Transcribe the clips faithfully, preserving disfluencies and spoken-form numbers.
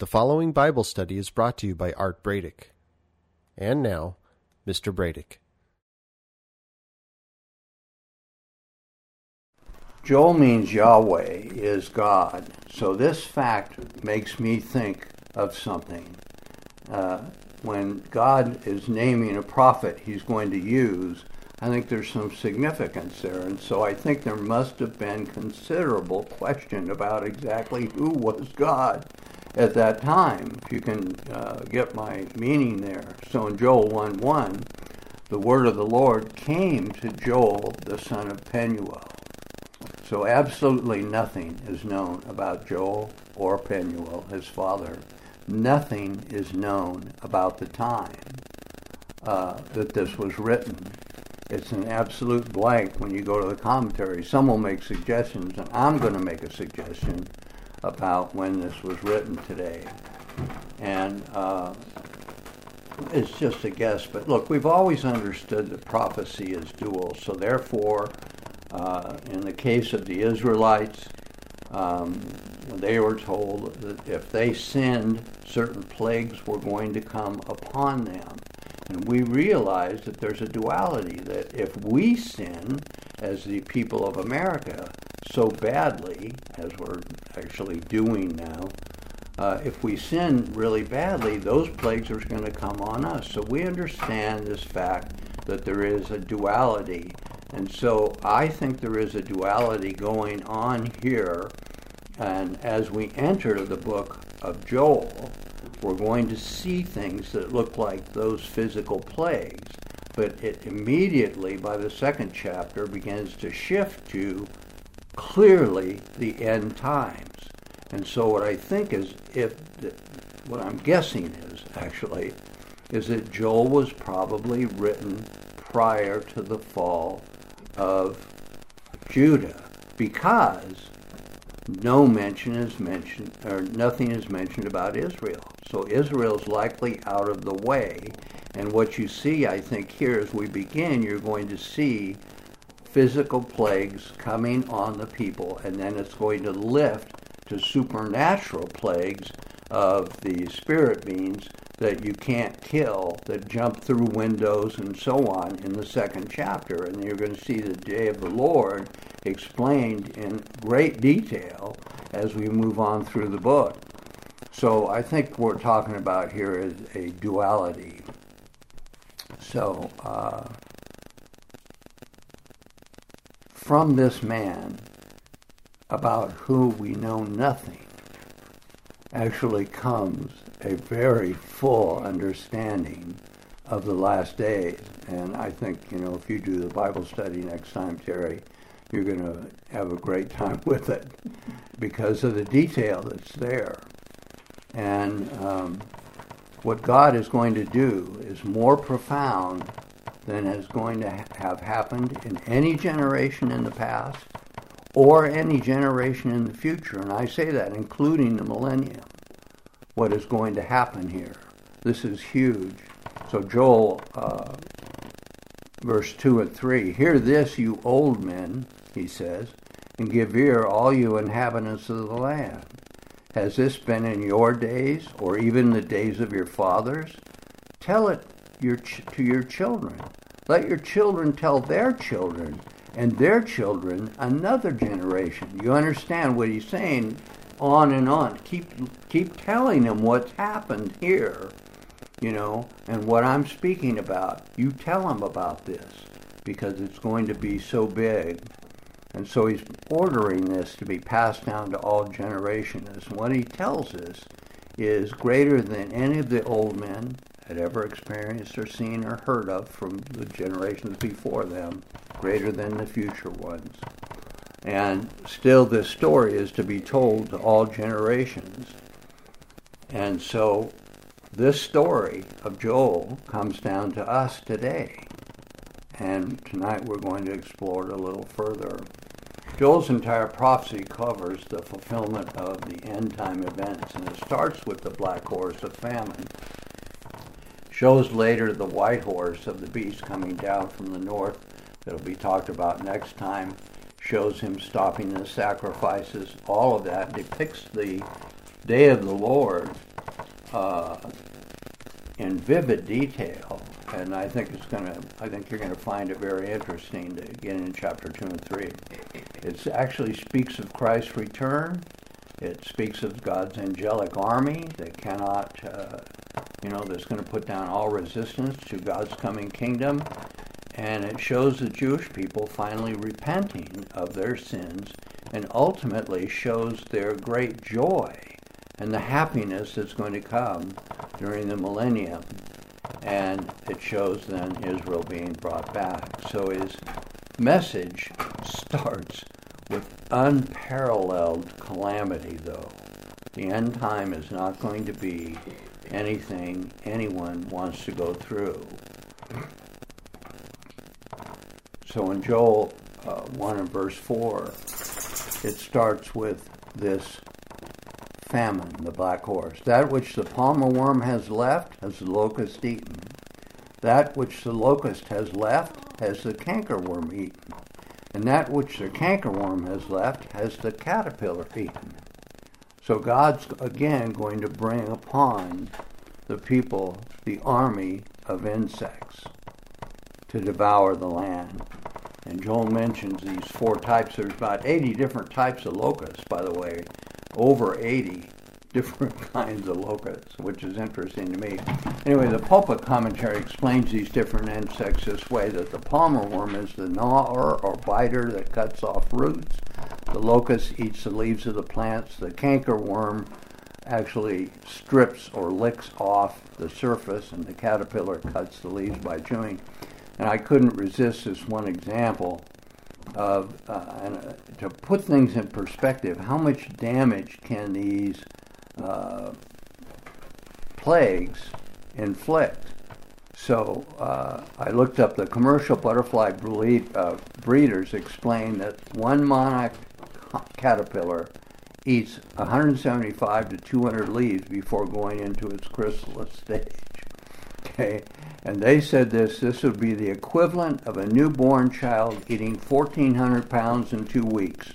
The following Bible study is brought to you by Art Bradick. And now, Mister Bradick. Joel means Yahweh is God. So this fact makes me think of something. Uh, when God is naming a prophet he's going to use, I think there's some significance there. And so I think there must have been considerable question about exactly who was God at that time, if you can uh, get my meaning there. So in Joel one one, the word of the Lord came to Joel, the son of Penuel. So absolutely nothing is known about Joel or Penuel, his father. Nothing is known about the time uh, that this was written. It's an absolute blank when you go to the commentary. Some will make suggestions, and I'm going to make a suggestion about when this was written today. And uh, it's just a guess. But look, we've always understood that prophecy is dual. So therefore, uh, in the case of the Israelites, um, they were told that if they sinned, certain plagues were going to come upon them. And we realize that there's a duality, that if we sin, as the people of America, so badly, as we're actually doing now, uh, if we sin really badly, those plagues are going to come on us. So we understand this fact that there is a duality. And so I think there is a duality going on here. And as we enter the book of Joel, we're going to see things that look like those physical plagues. But it immediately, by the second chapter, begins to shift to clearly the end times. And so what I think is, if the, what I'm guessing is, actually, is that Joel was probably written prior to the fall of Judah, because no mention is mentioned, or nothing is mentioned about Israel. So Israel's likely out of the way. And what you see, I think, here as we begin, you're going to see physical plagues coming on the people, and then it's going to lift to supernatural plagues of the spirit beings that you can't kill, that jump through windows and so on in the second chapter. And you're going to see the day of the Lord explained in great detail as we move on through the book. So I think what we're talking about here is a duality. So, uh, from this man, about who we know nothing, actually comes a very full understanding of the last days. And I think, you know, if you do the Bible study next time, Terry, you're going to have a great time with it because of the detail that's there. And um, what God is going to do is more profound than is going to ha- have happened in any generation in the past or any generation in the future. And I say that including the millennium, what is going to happen here. This is huge. So Joel, uh, verse two and three, "Hear this, you old men," he says, "and give ear, all you inhabitants of the land. Has this been in your days, or even the days of your fathers? Tell it your ch- to your children. Let your children tell their children, and their children another generation." You understand what he's saying? On and on. Keep keep telling them what's happened here, you know, and what I'm speaking about. You tell them about this, because it's going to be so big. And so he's ordering this to be passed down to all generations. And what he tells us is greater than any of the old men had ever experienced or seen or heard of from the generations before them, greater than the future ones. And still this story is to be told to all generations. And so this story of Joel comes down to us today. And tonight we're going to explore it a little further. Joel's entire prophecy covers the fulfillment of the end-time events, and it starts with the black horse of famine. Shows later the white horse of the beast coming down from the north. That'll be talked about next time. Shows him stopping the sacrifices. All of that depicts the day of the Lord uh, in vivid detail, and I think it's going to. I think you're going to find it very interesting to get in chapter two and three. It actually speaks of Christ's return. It speaks of God's angelic army that cannot, uh, you know, that's going to put down all resistance to God's coming kingdom. And it shows the Jewish people finally repenting of their sins, and ultimately shows their great joy and the happiness that's going to come during the millennium. And it shows then Israel being brought back. So his message starts with unparalleled calamity, though. The end time is not going to be anything anyone wants to go through. So in Joel uh, one and verse four, it starts with this famine, the black horse. That which the palmer worm has left has the locust eaten. That which the locust has left has the cankerworm eaten. And that which the cankerworm has left has the caterpillar eaten. So God's again going to bring upon the people the army of insects to devour the land. And Joel mentions these four types. There's about eighty different types of locusts, by the way, over eighty different kinds of locusts, which is interesting to me. Anyway, the pulpit commentary explains these different insects this way, that the palmer worm is the gnawer or biter that cuts off roots. The locust eats the leaves of the plants. The cankerworm actually strips or licks off the surface, and the caterpillar cuts the leaves by chewing. And I couldn't resist this one example of, uh, and, uh, to put things in perspective, how much damage can these uh, plagues inflict? So uh, I looked up the commercial butterfly breed, uh, breeders explain that one monarch caterpillar eats one hundred seventy-five to two hundred leaves before going into its chrysalis stage. Okay, and they said this, this would be the equivalent of a newborn child eating fourteen hundred pounds in two weeks.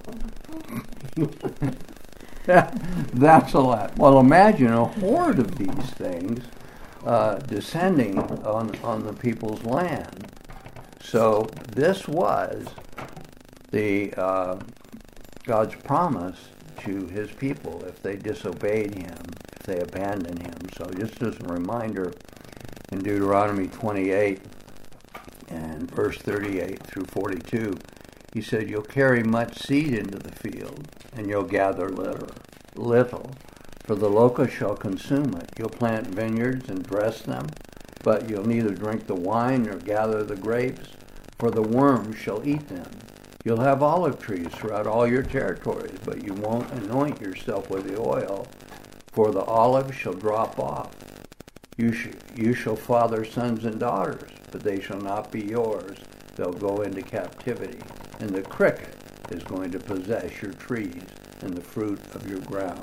That's a lot. Well, imagine a horde of these things uh, descending on, on the people's land. So this was the uh, God's promise to his people if they disobeyed him, if they abandoned him. So just as a reminder, in Deuteronomy twenty-eight and verse thirty-eight through forty-two, he said, you'll carry much seed into the field, and you'll gather little, little, for the locust shall consume it. You'll plant vineyards and dress them, but you'll neither drink the wine nor gather the grapes, for the worms shall eat them. You'll have olive trees throughout all your territories, but you won't anoint yourself with the oil, for the olive shall drop off. You, sh- you shall father sons and daughters, but they shall not be yours. They'll go into captivity. And the cricket is going to possess your trees and the fruit of your ground.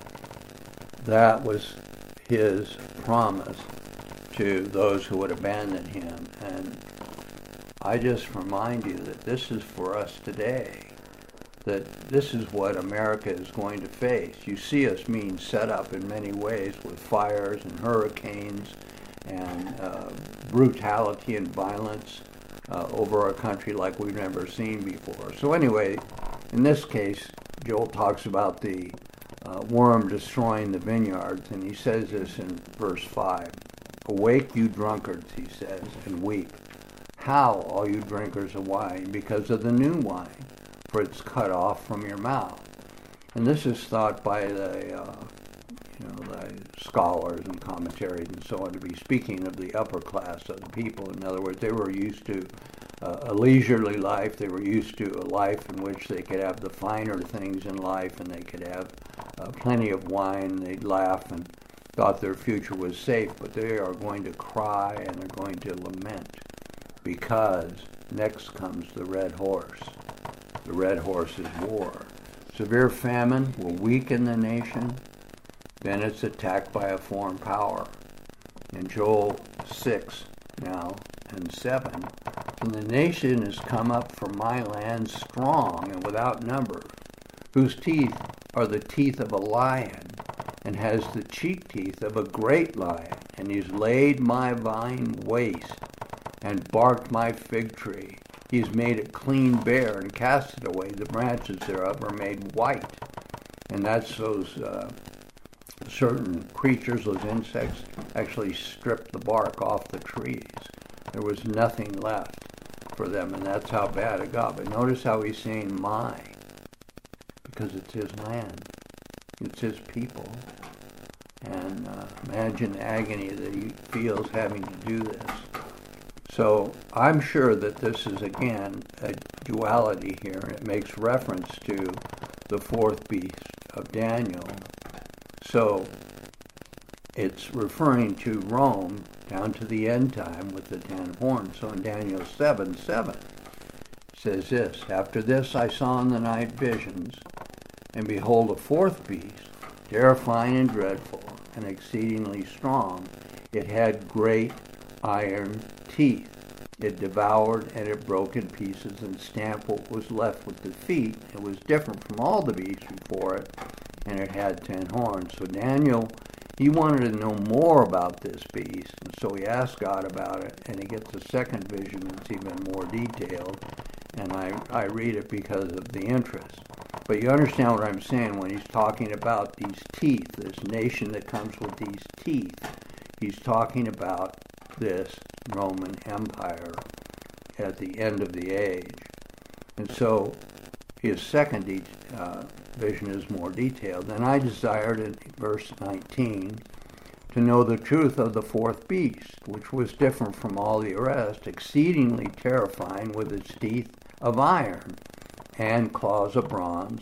That was his promise to those who would abandon him. And I just remind you that this is for us today, that this is what America is going to face. You see us being set up in many ways with fires and hurricanes and uh, brutality and violence uh, over our country like we've never seen before. So anyway, in this case, Joel talks about the uh, worm destroying the vineyards, and he says this in verse five. Awake, you drunkards, he says, and weep. Howl, all you drinkers of wine, because of the new wine, for it's cut off from your mouth. And this is thought by the, uh, you know, the scholars and commentaries and so on to be speaking of the upper class of the people. In other words, they were used to uh, a leisurely life. They were used to a life in which they could have the finer things in life, and they could have uh, plenty of wine. They'd laugh and thought their future was safe, but they are going to cry and they're going to lament, because next comes the red horse. The red horse is war. Severe famine will weaken the nation. Then it's attacked by a foreign power. In Joel six now and seven, and the nation has come up from my land strong and without number, whose teeth are the teeth of a lion, and has the cheek teeth of a great lion, and he's laid my vine waste, and barked my fig tree. He's made it clean bare, and cast it away. The branches thereof are made white. And that's those uh, certain creatures, those insects, actually stripped the bark off the trees. There was nothing left for them, and that's how bad it got. But notice how he's saying my, because it's his land. It's his people. And uh, imagine the agony that he feels having to do this. So I'm sure that this is, again, a duality here, and it makes reference to the fourth beast of Daniel. So it's referring to Rome down to the end time with the ten horns. So in Daniel seven seven, it says this, After this I saw in the night visions, and behold, a fourth beast, terrifying and dreadful, and exceedingly strong. It had great iron teeth. It devoured, and it broke in pieces, and stamped what was left with the feet. It was different from all the beasts before it, and it had ten horns. So Daniel, he wanted to know more about this beast, and so he asked God about it, and he gets a second vision that's even more detailed, and I, I read it because of the interest. But you understand what I'm saying when he's talking about these teeth, this nation that comes with these teeth. He's talking about this Roman Empire at the end of the age. And so his second uh, vision is more detailed. Then I desired, in verse nineteen, to know the truth of the fourth beast, which was different from all the rest, exceedingly terrifying, with its teeth of iron and claws of bronze,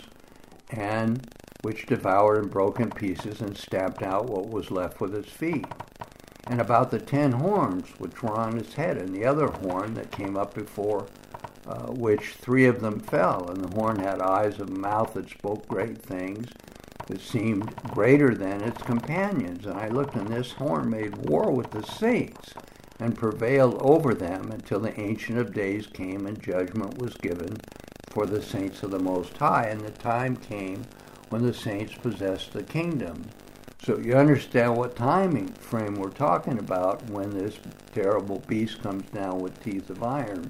and which devoured and broke in pieces and stamped out what was left with its feet. And about the ten horns which were on its head, and the other horn that came up before, uh, which three of them fell. And the horn had eyes of a mouth that spoke great things, that seemed greater than its companions. And I looked, and this horn made war with the saints, and prevailed over them until the Ancient of Days came, and judgment was given for the saints of the Most High. And the time came when the saints possessed the kingdom. So you understand what timing frame we're talking about when this terrible beast comes down with teeth of iron.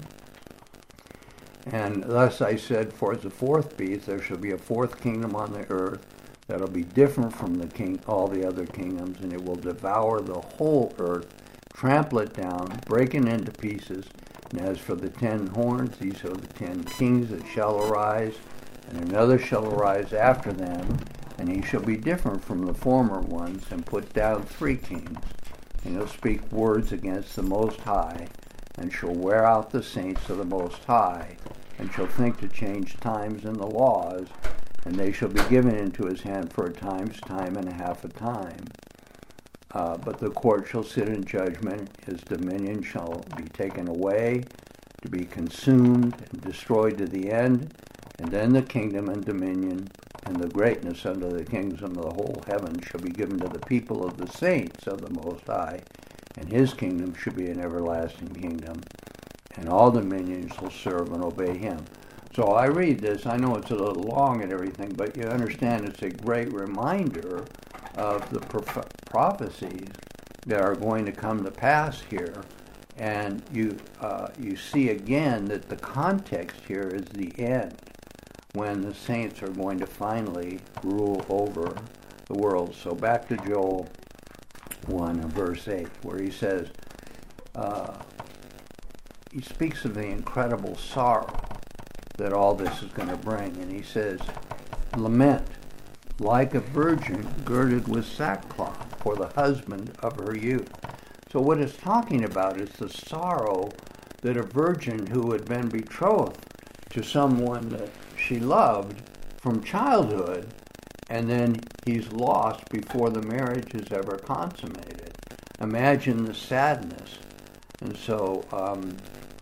And thus I said, for as the fourth beast, there shall be a fourth kingdom on the earth that'll be different from the king, all the other kingdoms, and it will devour the whole earth, trample it down, break it into pieces. And as for the ten horns, these are the ten kings that shall arise, and another shall arise after them, and he shall be different from the former ones, and put down three kings. And he'll speak words against the Most High, and shall wear out the saints of the Most High, and shall think to change times and the laws, and they shall be given into his hand for a time's time and a half a time. Uh, but the court shall sit in judgment, his dominion shall be taken away, to be consumed and destroyed to the end, and then the kingdom and dominion and the greatness under the kingdom of the whole heaven shall be given to the people of the saints of the Most High, and his kingdom should be an everlasting kingdom, and all dominions will serve and obey him. So I read this, I know it's a little long and everything, but you understand it's a great reminder of the prof- prophecies that are going to come to pass here. And you uh, you see again that the context here is the end, when the saints are going to finally rule over the world. So back to Joel one and verse eight, where he says, uh, he speaks of the incredible sorrow that all this is going to bring. And he says, lament like a virgin girded with sackcloth for the husband of her youth. So what it's talking about is the sorrow that a virgin who had been betrothed to someone that she loved from childhood, and then he's lost before the marriage is ever consummated. Imagine the sadness. And so um,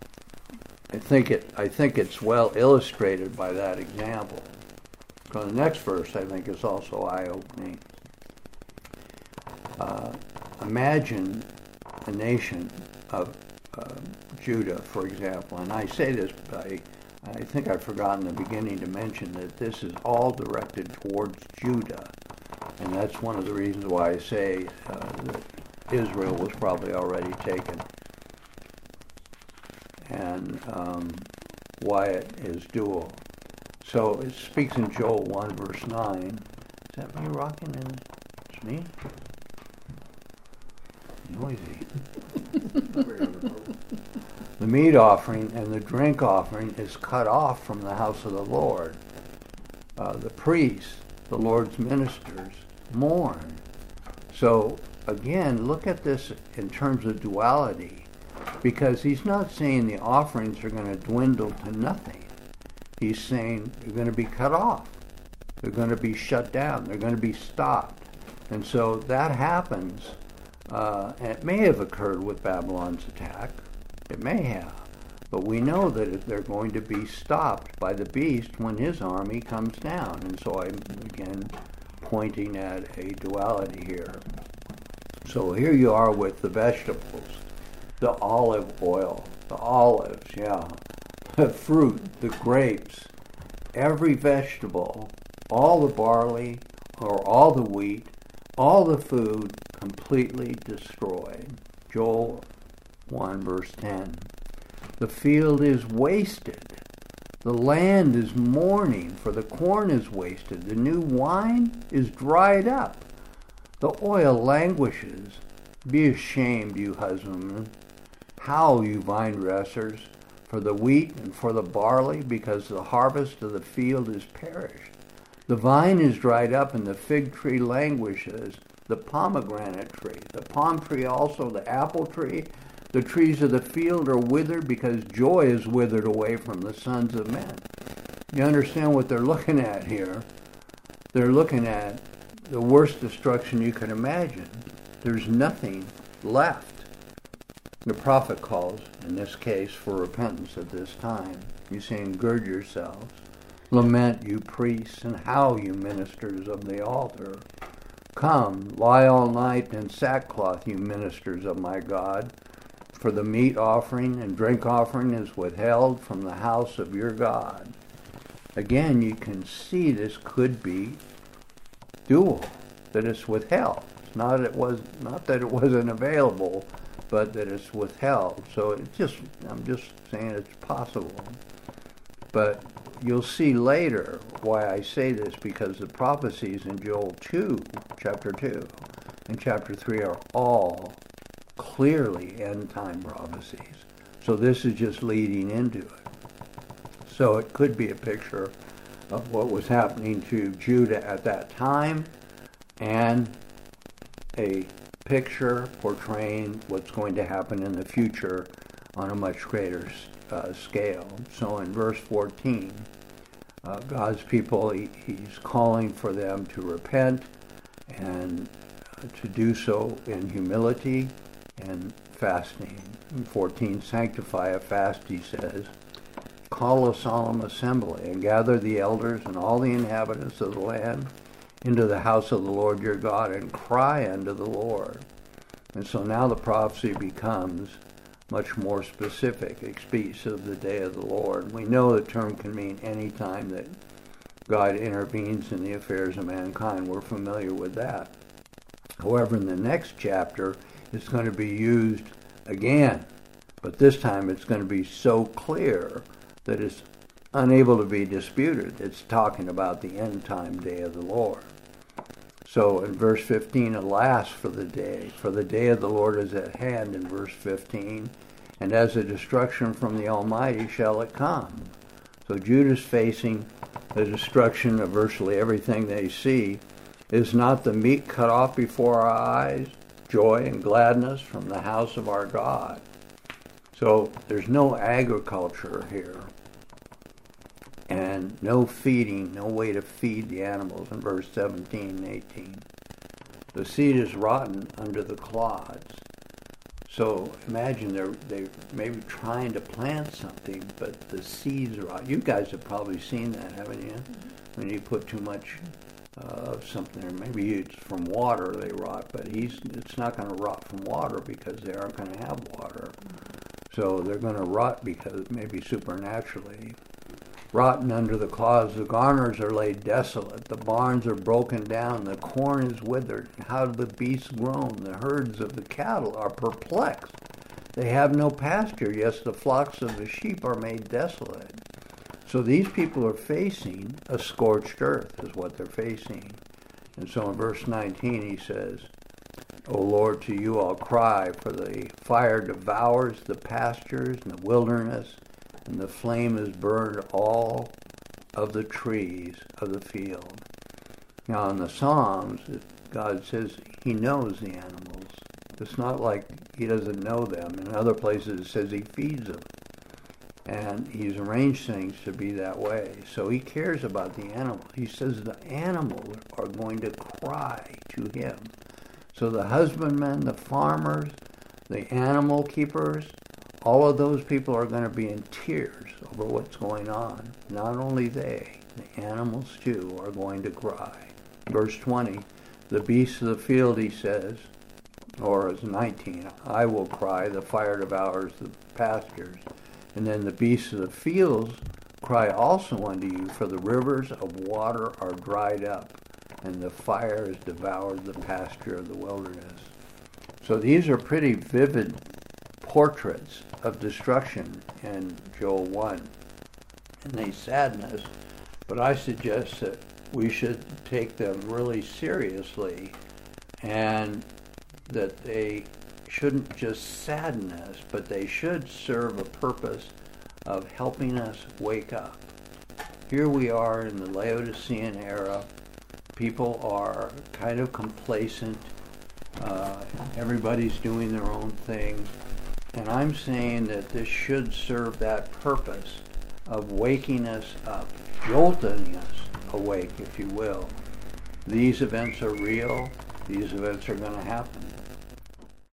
I think it. I think it's well illustrated by that example. So the next verse, I think, is also eye-opening. Uh, imagine a nation of uh, Judah, for example, and I say this, but I, I think I've forgotten in the beginning to mention that this is all directed towards Judah. And that's one of the reasons why I say uh, that Israel was probably already taken. And um, why it is dual. So it speaks in Joel one, verse nine. Is that me rocking? In? It's me? Noisy. The meat offering and the drink offering is cut off from the house of the Lord. Uh, the priests, the Lord's ministers, mourn. So again, look at this in terms of duality, because he's not saying the offerings are going to dwindle to nothing. He's saying they're going to be cut off. They're going to be shut down. They're going to be stopped. And so that happens. Uh, and it may have occurred with Babylon's attack. It may have. But we know that they're going to be stopped by the beast when his army comes down. And so I'm, again, pointing at a duality here. So here you are with the vegetables, the olive oil, the olives, yeah, the fruit, the grapes, every vegetable, all the barley or all the wheat, all the food completely destroyed. Joel one, verse ten. The field is wasted. The land is mourning, for the corn is wasted. The new wine is dried up. The oil languishes. Be ashamed, you husbandmen. Howl, you vine dressers, for the wheat and for the barley, because the harvest of the field is perished. The vine is dried up, and the fig tree languishes, the pomegranate tree, the palm tree also, the apple tree. The trees of the field are withered, because joy is withered away from the sons of men. You understand what they're looking at here? They're looking at the worst destruction you can imagine. There's nothing left. The prophet calls, in this case, for repentance at this time. He's saying, gird yourselves. Lament, you priests, and howl, you ministers of the altar. Come, lie all night in sackcloth, you ministers of my God. For the meat offering and drink offering is withheld from the house of your God. Again, you can see this could be dual, that it's withheld. It's not it was not that it wasn't available, but that it's withheld. So it's just I'm just saying it's possible. But you'll see later why I say this, because the prophecies in Joel two, chapter two, and chapter three are all clearly end-time prophecies. So this is just leading into it. So it could be a picture of what was happening to Judah at that time, and a picture portraying what's going to happen in the future on a much greater uh, scale. So in verse fourteen, uh, God's people, he, he's calling for them to repent and uh, to do so in humility and fasting. In fourteen, sanctify a fast, he says. Call a solemn assembly and gather the elders and all the inhabitants of the land into the house of the Lord your God, and cry unto the Lord. And so now the prophecy becomes much more specific. It speaks of the day of the Lord. We know the term can mean any time that God intervenes in the affairs of mankind. We're familiar with that. However, in the next chapter, it's going to be used again, but this time it's going to be so clear that it's unable to be disputed. It's talking about the end time day of the Lord. So in verse fifteen, alas for the day, for the day of the Lord is at hand, in verse fifteen, and as a destruction from the Almighty shall it come. So Judah's facing the destruction of virtually everything they see. Is not the meat cut off before our eyes, joy and gladness from the house of our God? So there's no agriculture here, and no feeding, no way to feed the animals in verse seventeen and eighteen. The seed is rotten under the clods. So imagine they're they maybe trying to plant something, but the seeds are rot. You guys have probably seen that, haven't you? When you put too much of uh, something, or maybe it's from water they rot, but he's it's not going to rot from water because they aren't going to have water. So they're going to rot because maybe supernaturally. rotten under the claws. The garners are laid desolate. The barns are broken down. The corn is withered. How do the beasts groan? The herds of the cattle are perplexed. They have no pasture. Yes, the flocks of the sheep are made desolate. So these people are facing a scorched earth, is what they're facing. And so in verse nineteen he says, O Lord, to you I'll cry, for the fire devours the pastures and the wilderness, and the flame has burned all of the trees of the field. Now in the Psalms, God says he knows the animals. It's not like he doesn't know them. In other places it says he feeds them. And he's arranged things to be that way. So he cares about the animals. He says the animals are going to cry to him. So the husbandmen, the farmers, the animal keepers, all of those people are going to be in tears over what's going on. Not only they, the animals too are going to cry. Verse twenty, the beasts of the field, he says, or as nineteen, I will cry, the fire devours the pastures. And then the beasts of the fields cry also unto you, for the rivers of water are dried up, and the fire has devoured the pasture of the wilderness. So these are pretty vivid portraits of destruction in Joel one. And they sadden us, but I suggest that we should take them really seriously, and that they shouldn't just sadden us, but they should serve a purpose of helping us wake up. Here we are in the Laodicean era. People are kind of complacent. Uh, everybody's doing their own thing. And I'm saying that this should serve that purpose of waking us up, jolting us awake, if you will. These events are real. These events are going to happen.